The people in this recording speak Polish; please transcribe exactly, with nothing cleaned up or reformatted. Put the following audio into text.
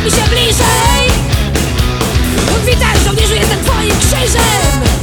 mi się bliżej. Witaj żołnierzu, jestem twoim krzyżem.